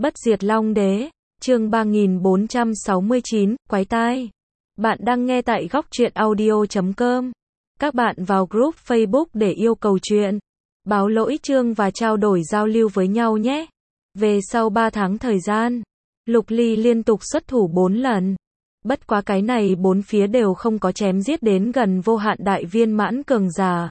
Bất diệt Long Đế, chương 3469, quái tai. Bạn đang nghe tại góc truyện audio.com. Các bạn vào group Facebook để yêu cầu chuyện, báo lỗi chương và trao đổi giao lưu với nhau nhé. Về sau 3 tháng thời gian, Lục Ly liên tục xuất thủ 4 lần. Bất quá cái này 4 phía đều không có chém giết đến gần vô hạn đại viên mãn cường giả.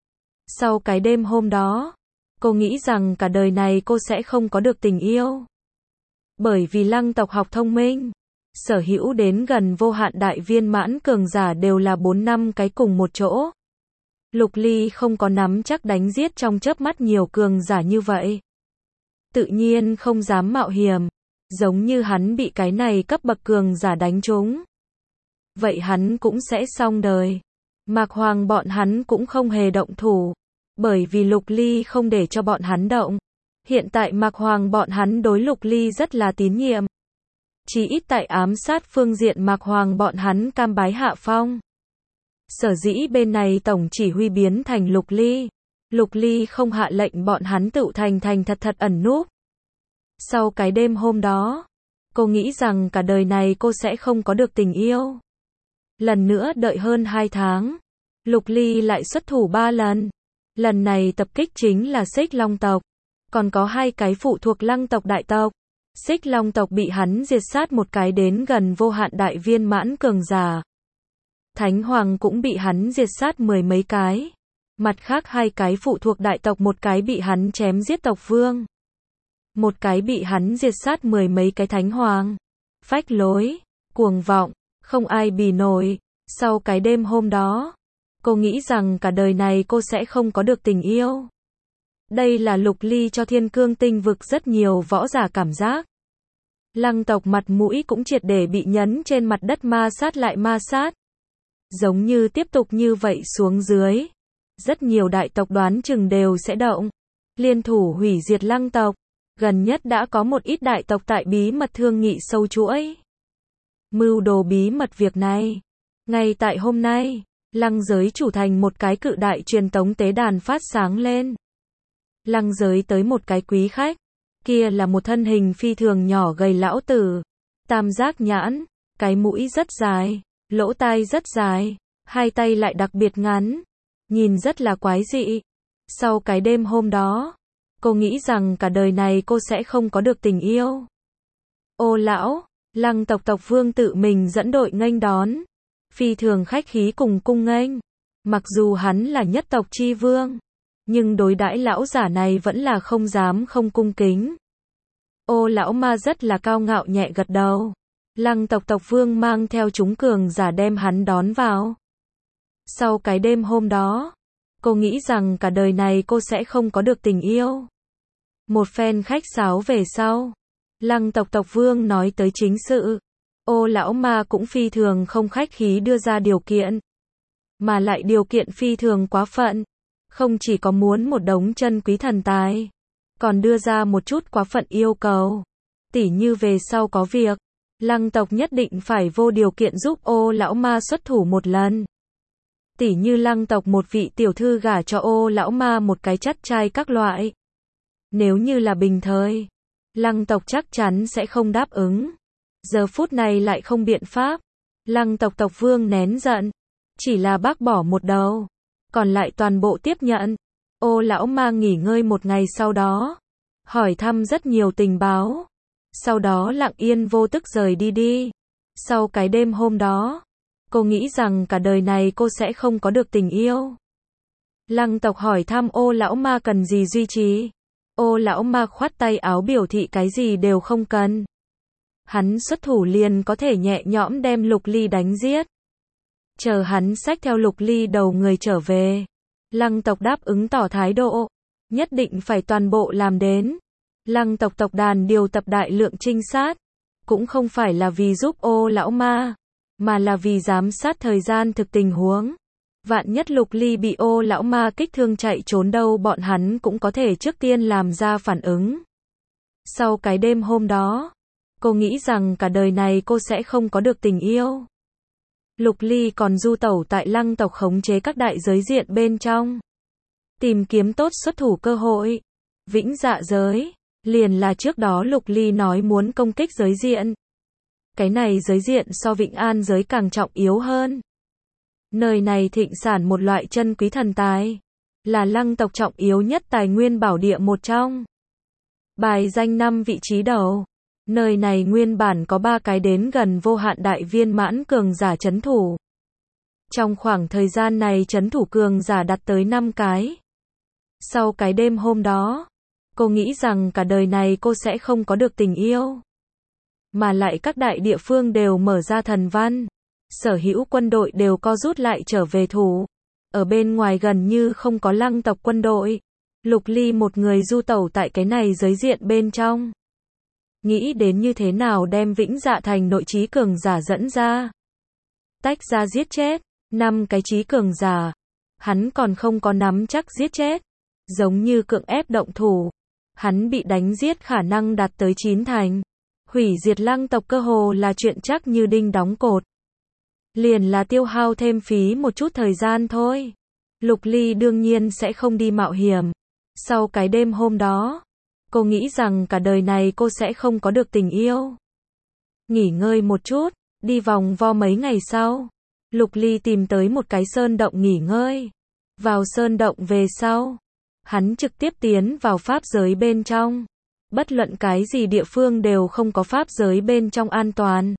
Sau cái đêm hôm đó, cô nghĩ rằng cả đời này cô sẽ không có được tình yêu. Bởi vì Lăng tộc học thông minh, sở hữu đến gần vô hạn đại viên mãn cường giả đều là 4 năm cái cùng một chỗ. Lục Ly không có nắm chắc đánh giết trong chớp mắt nhiều cường giả như vậy. Tự nhiên không dám mạo hiểm, giống như hắn bị cái này cấp bậc cường giả đánh trúng. Vậy hắn cũng sẽ xong đời. Mạc Hoàng bọn hắn cũng không hề động thủ, bởi vì Lục Ly không để cho bọn hắn động. Hiện tại Mạc Hoàng bọn hắn đối Lục Ly rất là tín nhiệm. Chỉ ít tại ám sát phương diện Mạc Hoàng bọn hắn cam bái hạ phong. Sở dĩ bên này tổng chỉ huy biến thành Lục Ly không hạ lệnh bọn hắn tự thành thật ẩn núp. Sau cái đêm hôm đó, cô nghĩ rằng cả đời này cô sẽ không có được tình yêu. Lần nữa đợi hơn 2 tháng, Lục Ly lại xuất thủ 3 lần. Lần này tập kích chính là Xích Long tộc, còn có 2 cái phụ thuộc Lăng tộc đại tộc. Xích Long tộc bị hắn diệt sát một cái đến gần vô hạn đại viên mãn cường giả. Thánh Hoàng cũng bị hắn diệt sát 10 mấy cái. Mặt khác 2 cái phụ thuộc đại tộc, một cái bị hắn chém giết tộc vương, một cái bị hắn diệt sát 10 mấy cái Thánh Hoàng. Phách lối, cuồng vọng, không ai bì nổi. Sau cái đêm hôm đó, cô nghĩ rằng cả đời này cô sẽ không có được tình yêu. Đây là Lục Ly cho Thiên Cương Tinh vực rất nhiều võ giả cảm giác. Lăng tộc mặt mũi cũng triệt để bị nhấn trên mặt đất, ma sát lại ma sát. Giống như tiếp tục như vậy xuống dưới, rất nhiều đại tộc đoán chừng đều sẽ động, liên thủ hủy diệt Lăng tộc. Gần nhất đã có một ít đại tộc tại bí mật thương nghị sâu chuỗi, mưu đồ bí mật việc này. Ngay tại hôm nay, Lăng giới chủ thành một cái cự đại truyền tống tế đàn phát sáng lên. Lăng giới tới một cái quý khách, kia là một thân hình phi thường nhỏ gầy lão tử, tam giác nhãn, cái mũi rất dài, lỗ tai rất dài, 2 tay lại đặc biệt ngắn, nhìn rất là quái dị. Sau cái đêm hôm đó, cô nghĩ rằng cả đời này cô sẽ không có được tình yêu. Ô lão, Lăng tộc tộc vương tự mình dẫn đội nghênh đón, phi thường khách khí cùng cung nghênh. Mặc dù hắn là nhất tộc chi vương, nhưng đối đãi lão giả này vẫn là không dám không cung kính. Ô lão ma rất là cao ngạo nhẹ gật đầu. Lăng tộc tộc vương mang theo chúng cường giả đem hắn đón vào. Sau cái đêm hôm đó, cô nghĩ rằng cả đời này cô sẽ không có được tình yêu. Một phen khách sáo về sau, Lăng tộc tộc vương nói tới chính sự. Ô lão ma cũng phi thường không khách khí đưa ra điều kiện, mà lại điều kiện phi thường quá phận. Không chỉ có muốn một đống chân quý thần tài, còn đưa ra một chút quá phận yêu cầu. Tỉ như về sau có việc, Lăng tộc nhất định phải vô điều kiện giúp ô lão ma xuất thủ một lần. Tỉ như Lăng tộc một vị tiểu thư gả cho ô lão ma một cái chắt trai các loại. Nếu như là bình thời, Lăng tộc chắc chắn sẽ không đáp ứng. Giờ phút này lại không biện pháp. Lăng tộc tộc vương nén giận, chỉ là bác bỏ một đầu, còn lại toàn bộ tiếp nhận. Ô lão ma nghỉ ngơi một ngày sau đó, hỏi thăm rất nhiều tình báo, sau đó lặng yên vô tức rời đi. Sau cái đêm hôm đó, cô nghĩ rằng cả đời này cô sẽ không có được tình yêu. Lăng tộc hỏi thăm ô lão ma cần gì duy trì. Ô lão ma khoát tay áo biểu thị cái gì đều không cần. Hắn xuất thủ liền có thể nhẹ nhõm đem Lục Ly đánh giết. Chờ hắn xách theo Lục Ly đầu người trở về, Lăng tộc đáp ứng tỏ thái độ, nhất định phải toàn bộ làm đến. Lăng tộc tộc đàn điều tập đại lượng trinh sát, cũng không phải là vì giúp ô lão ma, mà là vì giám sát thời gian thực tình huống. Vạn nhất Lục Ly bị ô lão ma kích thương chạy trốn đâu, bọn hắn cũng có thể trước tiên làm ra phản ứng. Sau cái đêm hôm đó, cô nghĩ rằng cả đời này cô sẽ không có được tình yêu. Lục Ly còn du tẩu tại Lăng tộc khống chế các đại giới diện bên trong, tìm kiếm tốt xuất thủ cơ hội. Vĩnh Dạ giới, Liền là trước đó Lục Ly nói muốn công kích giới diện. Cái này giới diện so Vịnh An giới càng trọng yếu hơn. Nơi này thịnh sản một loại chân quý thần tài, là Lăng tộc trọng yếu nhất tài nguyên bảo địa một trong. Bài danh 5 vị trí đầu. Nơi này nguyên bản có 3 cái đến gần vô hạn đại viên mãn cường giả trấn thủ. Trong khoảng thời gian này trấn thủ cường giả đạt tới 5 cái. Sau cái đêm hôm đó, cô nghĩ rằng cả đời này cô sẽ không có được tình yêu. Mà lại các đại địa phương đều mở ra thần văn. Sở hữu quân đội đều co rút lại trở về thủ. Ở bên ngoài gần như không có Lăng tộc quân đội. Lục Ly một người du tẩu tại cái này giới diện bên trong. Nghĩ đến như thế nào đem Vĩnh Dạ Thành nội trí cường giả dẫn ra. Tách ra giết chết 5 cái trí cường giả. Hắn còn không có nắm chắc giết chết. Giống như cưỡng ép động thủ. Hắn bị đánh giết khả năng đạt tới 9 thành. Hủy diệt Lăng tộc cơ hồ là chuyện chắc như đinh đóng cột. Liền là tiêu hao thêm phí một chút thời gian thôi. Lục Ly đương nhiên sẽ không đi mạo hiểm. Sau cái đêm hôm đó, cô nghĩ rằng cả đời này cô sẽ không có được tình yêu. Nghỉ ngơi một chút, đi vòng vo mấy ngày sau. Lục Ly tìm tới một cái sơn động nghỉ ngơi. Vào sơn động về sau, hắn trực tiếp tiến vào pháp giới bên trong. Bất luận cái gì địa phương đều không có pháp giới bên trong an toàn.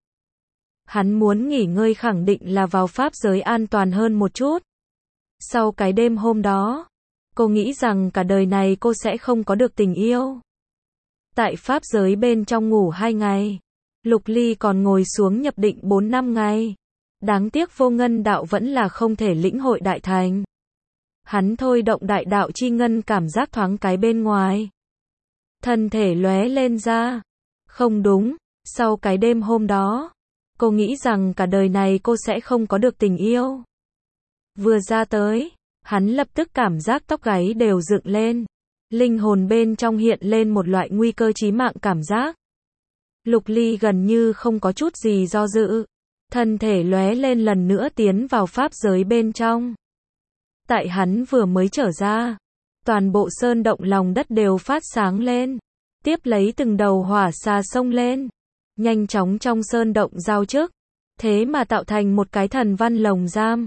Hắn muốn nghỉ ngơi khẳng định là vào pháp giới an toàn hơn một chút. Sau cái đêm hôm đó, cô nghĩ rằng cả đời này cô sẽ không có được tình yêu. Tại pháp giới bên trong ngủ 2 ngày. Lục Ly còn ngồi xuống nhập định 4-5 ngày. Đáng tiếc vô ngân đạo vẫn là không thể lĩnh hội đại thành. Hắn thôi động đại đạo chi ngân cảm giác thoáng cái bên ngoài. Thân thể lóe lên ra. Không đúng, sau cái đêm hôm đó, cô nghĩ rằng cả đời này cô sẽ không có được tình yêu. Vừa ra tới, hắn lập tức cảm giác tóc gáy đều dựng lên. Linh hồn bên trong hiện lên một loại nguy cơ chí mạng cảm giác. Lục Ly gần như không có chút gì do dự. Thân thể lóe lên lần nữa tiến vào pháp giới bên trong. Tại hắn vừa mới trở ra, toàn bộ sơn động lòng đất đều phát sáng lên. Tiếp lấy từng đầu hỏa xà xông lên. Nhanh chóng trong sơn động giao chức. Thế mà tạo thành một cái thần văn lồng giam.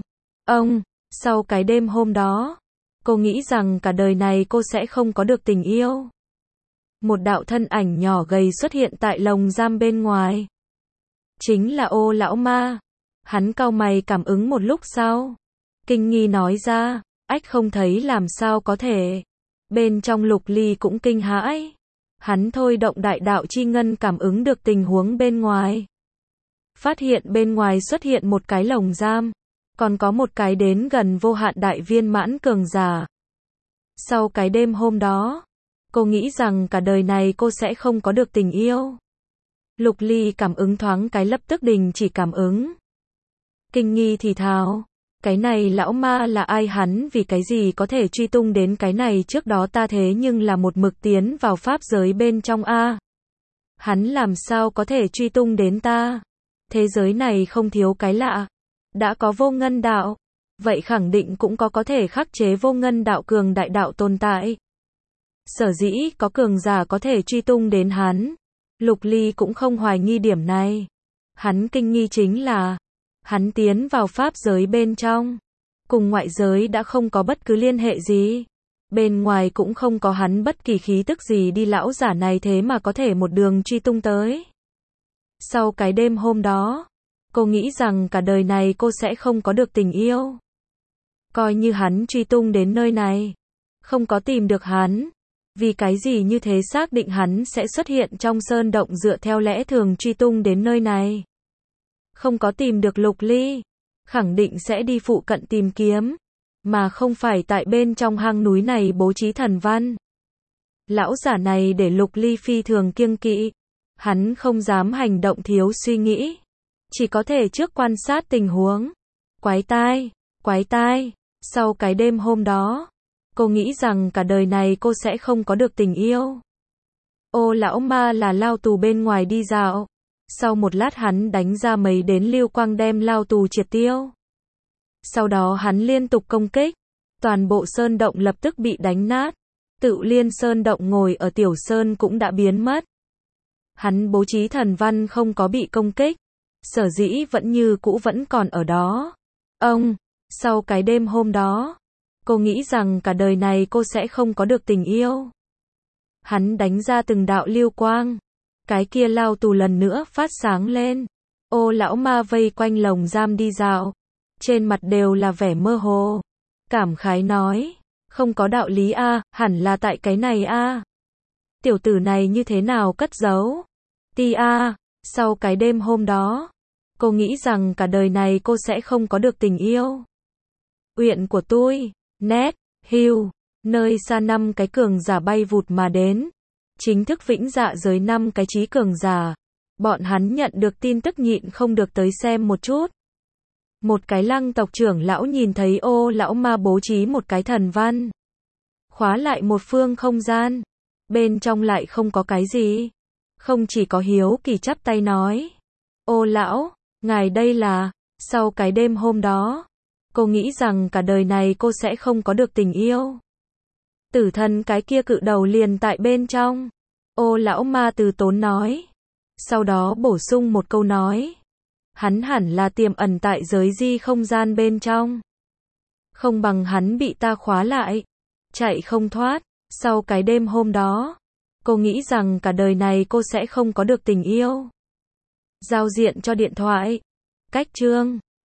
Sau cái đêm hôm đó, cô nghĩ rằng cả đời này cô sẽ không có được tình yêu. Một đạo thân ảnh nhỏ gầy xuất hiện tại lồng giam bên ngoài. Chính là Ô lão ma. Hắn cau mày cảm ứng một lúc sau. Kinh nghi nói ra, ách không thấy làm sao có thể. Bên trong Lục Ly cũng kinh hãi. Hắn thôi động đại đạo chi ngân cảm ứng được tình huống bên ngoài. Phát hiện bên ngoài xuất hiện một cái lồng giam. Còn có một cái đến gần vô hạn đại viên mãn cường giả. Sau cái đêm hôm đó, cô nghĩ rằng cả đời này cô sẽ không có được tình yêu. Lục Ly cảm ứng thoáng cái lập tức đình chỉ cảm ứng. Kinh nghi thì thào, cái này lão ma là ai, hắn vì cái gì có thể truy tung đến cái này, trước đó ta thế nhưng là một mực tiến vào pháp giới bên trong a. Hắn làm sao có thể truy tung đến ta? Thế giới này không thiếu cái lạ. Đã có vô ngân đạo, vậy khẳng định cũng có thể khắc chế vô ngân đạo cường đại đạo tồn tại. Sở dĩ có cường giả có thể truy tung đến hắn. Lục Ly cũng không hoài nghi điểm này. Hắn kinh nghi chính là, hắn tiến vào pháp giới bên trong. Cùng ngoại giới đã không có bất cứ liên hệ gì. Bên ngoài cũng không có hắn bất kỳ khí tức gì đi, lão giả này thế mà có thể một đường truy tung tới. Sau cái đêm hôm đó, cô nghĩ rằng cả đời này cô sẽ không có được tình yêu. Coi như hắn truy tung đến nơi này, không có tìm được hắn. Vì cái gì như thế xác định hắn sẽ xuất hiện trong sơn động, dựa theo lẽ thường truy tung đến nơi này. Không có tìm được Lục Ly, khẳng định sẽ đi phụ cận tìm kiếm, mà không phải tại bên trong hang núi này bố trí thần văn. Lão giả này để Lục Ly phi thường kiêng kỵ. Hắn không dám hành động thiếu suy nghĩ. Chỉ có thể trước quan sát tình huống. Quái tai. Sau cái đêm hôm đó, cô nghĩ rằng cả đời này cô sẽ không có được tình yêu. Ô lão ma là lao tù bên ngoài đi dạo. Sau một lát hắn đánh ra mấy đến lưu quang đem lao tù triệt tiêu. Sau đó hắn liên tục công kích. Toàn bộ sơn động lập tức bị đánh nát. Tự Liên Sơn động ngồi ở Tiểu Sơn cũng đã biến mất. Hắn bố trí thần văn không có bị công kích, sở dĩ vẫn như cũ vẫn còn ở đó. Sau cái đêm hôm đó, cô nghĩ rằng cả đời này cô sẽ không có được tình yêu. Hắn đánh ra từng đạo lưu quang, cái kia lao tù lần nữa phát sáng lên. Ô lão ma vây quanh lồng giam đi dạo, trên mặt đều là vẻ mơ hồ, cảm khái nói, không có đạo lý a, hẳn là tại cái này a. Tiểu tử này như thế nào cất giấu? Sau cái đêm hôm đó, cô nghĩ rằng cả đời này cô sẽ không có được tình yêu. Uyển của tôi, nét, hưu, nơi xa 5 cái cường giả bay vụt mà đến, chính thức vĩnh dạ giới 5 cái trí cường giả. Bọn hắn nhận được tin tức nhịn không được tới xem một chút. Một cái Lăng tộc trưởng lão nhìn thấy Ô lão ma bố trí một cái thần văn, khóa lại một phương không gian, bên trong lại không có cái gì, không chỉ có hiếu kỳ chắp tay nói, Ô lão, ngài đây là, sau cái đêm hôm đó, cô nghĩ rằng cả đời này cô sẽ không có được tình yêu. Tử thần cái kia cự đầu liền tại bên trong. Ô lão ma từ tốn nói. Sau đó bổ sung một câu nói. Hắn hẳn là tiềm ẩn tại giới di không gian bên trong. Không bằng hắn bị ta khóa lại, chạy không thoát. Sau cái đêm hôm đó, cô nghĩ rằng cả đời này cô sẽ không có được tình yêu. Giao diện cho điện thoại. Cách chương